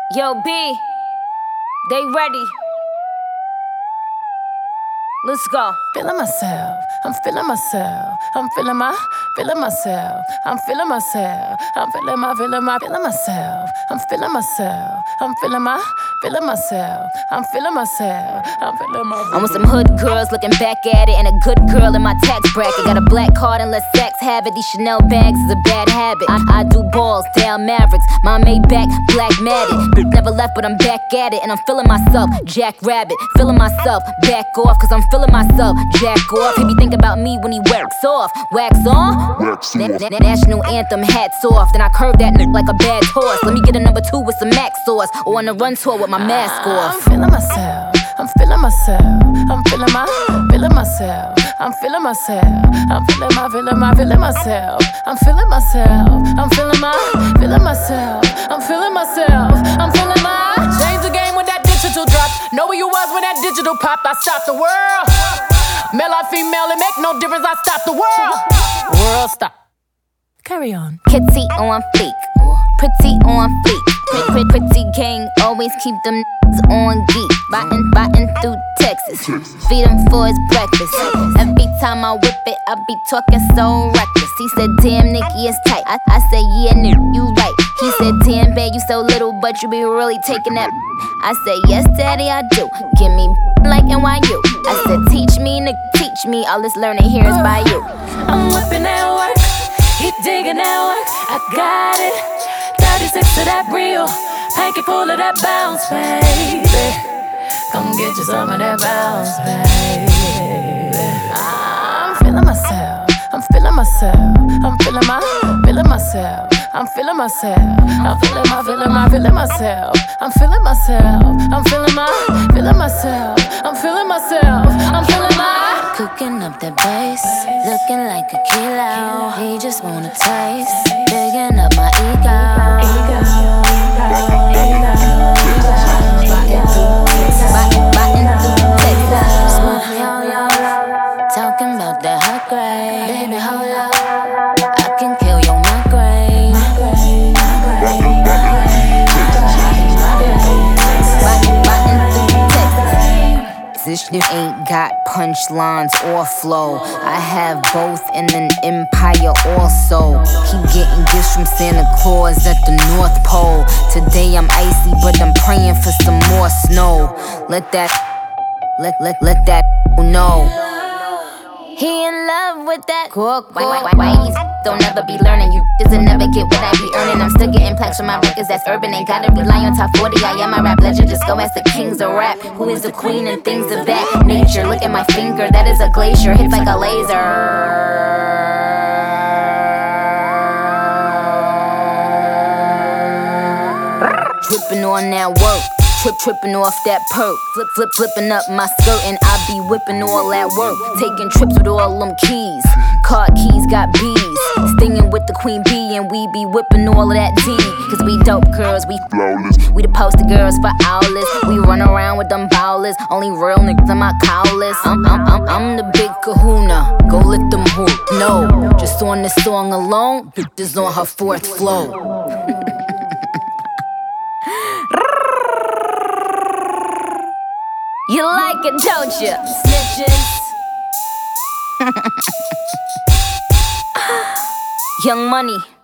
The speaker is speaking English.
Yo, B, they ready. Let's go. Feeling myself, I'm feeling myself, I'm feeling myself, I'm feeling myself, I'm feeling myself, I'm feeling myself, I'm feeling myself, I'm feeling myself, I'm feeling myself. I'm with some hood girls looking back at it, and a good girl in my tax bracket. Got a black card and let sex have it. These Chanel bags is a bad habit. I do balls, down Mavericks, my Maybach, black matted. Never left, but I'm back at it, and I'm feeling myself, Jack Rabbit. Feeling myself, back off, cause I'm feeling myself, jack off. He be thinking about me when he wax off. Wax on? National anthem, hats off. Then I curve that like a bad horse. Let me get a number 2 with some Mac sauce, or on a run tour with my mask off. I'm feeling myself, I'm feeling myself, I'm feeling myself, I'm feeling myself, I'm feeling myself, I'm feeling myself, I'm feeling myself, I'm feeling myself, I'm feeling my. Change the game when that digital drop. Know where you was when that digital popped. I stopped the world. Male or female, it make no difference. I stopped the world. World stop. Carry on. Kitty on fleek, pretty on fleek. Pretty gang, always keep them on geek. Biting through Texas, feed him for his breakfast. Every time I whip it, I be talking so reckless. He said, damn, Nikki, it's tight. I said, yeah, nigga, you right. He said, damn, babe, you so little, but you be really taking that. I said, yes, daddy, I do. Give me like NYU. I said, teach me, nigga, teach me. All this learning here is by you. I'm whipping that work, he digging that work. I got it. 36 to that real, pancake full of that bounce, baby. Come get you some of that bounce, baby. I'm feeling myself, I'm feeling myself, I'm feeling myself, I'm feeling myself, I'm feeling myself, I'm feeling myself, I'm feeling myself, I'm feeling myself, I'm feeling my. Cooking up that bass, looking like a kilo. He just wanna taste, digging up my ego. Biting through Texas, smoke me all up. Talking about that hot grade, baby, hold up. I can kill your migraine. Biting through Texas. This shit ain't got punchlines or flow. I have both in an empire also. Keep getting gifts from Santa Claus at the North Pole. Today I'm icy, but I'm praying for some more snow. Let that know. He in love with that cook. Why these don't ever be learning? You doesn't never get what I be earning. I'm still getting plaques from my records that's urban. Ain't gotta rely on top 40. I am my rap legend. Just go ask the kings of rap. Who is the queen and things of that nature? Look at my finger, that is a glacier. Hits like a laser. Dripping on that work, tripping off that perk. Flipping up my skirt and I be whipping all that work. Taking trips with all them keys. Car keys got bees. Stinging with the queen bee and we be whipping all of that D. Cause we dope girls, we flawless. We the poster girls for owlets. We run around with them bowlers. Only real niggas in my cowlers. I'm the big kahuna. Go let them hoop. No, just on this song alone, bitches on her 4th flow. You like it, don't you? Snitches. Young Money.